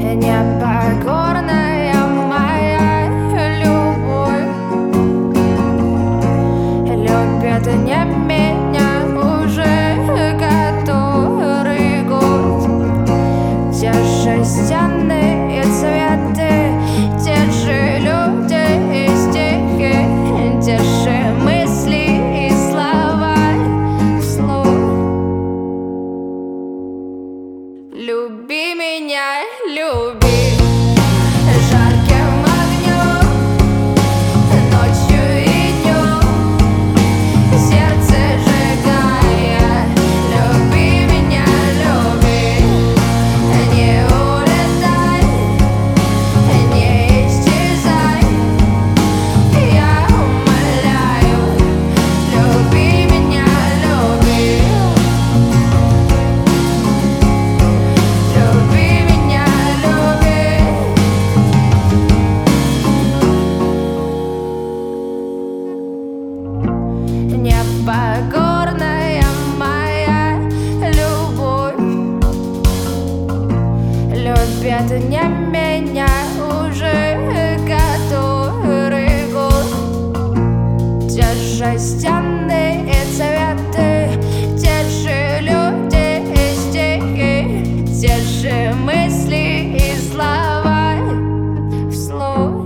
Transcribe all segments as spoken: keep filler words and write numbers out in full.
непокорная моя любовь. Любят не меня уже который год. Те же стены и цветы, те же люди и стихи, те же мысли и слова вслух. Люби меня, люби. Жарким огнем, ночью и днем, сердце сжигая. Люби меня, люби. Не улетай, не исчезай. Я умоляю, люби меня, люби. Люби меня, люби. Непокорная моя любовь. Любят не меня уже который год. Те же стены и цветы, те же люди и стихи, те же мысли и слова вслух.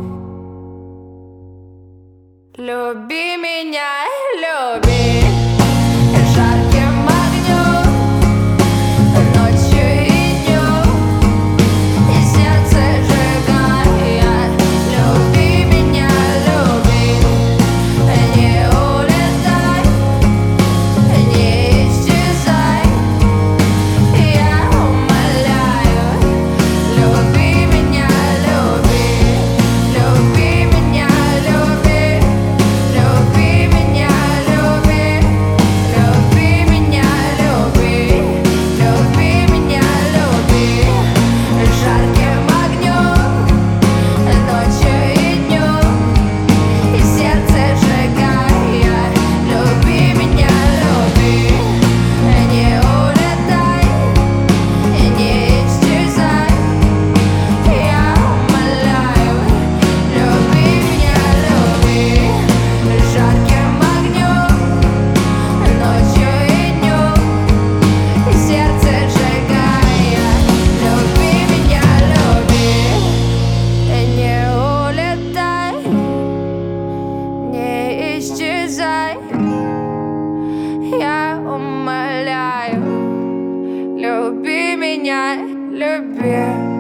Люби меня, люби. Жарким огнем, ночью и днем, сердце сжигая. Люби меня, люби. Не улетай, не исчезай. Я умоляю, люби меня, люби. Люби меня, люби. Люби меня, люби. Люби меня, люби. Люби меня, люби. Жарким огнем, ночью и днем, и сердце сжигая. Люби меня, люби. Не улетай, не исчезай. Я умоляю, люби меня, люби. Жарким огнем, ночью и днем, и сердце сжигая. Люби меня, люби. Не улетай, не исчезай. Я умоляю, люби меня, люби.